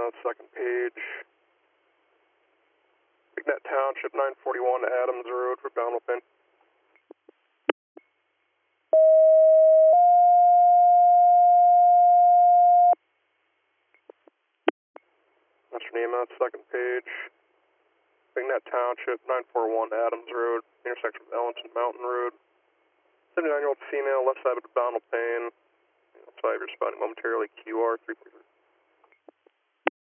second page. Bignet Township, 941 Adams Road for bound pin. That's your name, second page. Bignet Township, 941 Adams Road, intersection with Ellington Mountain Road. 79-year-old female, left side of abdominal pain. 5 responding momentarily, QR 343.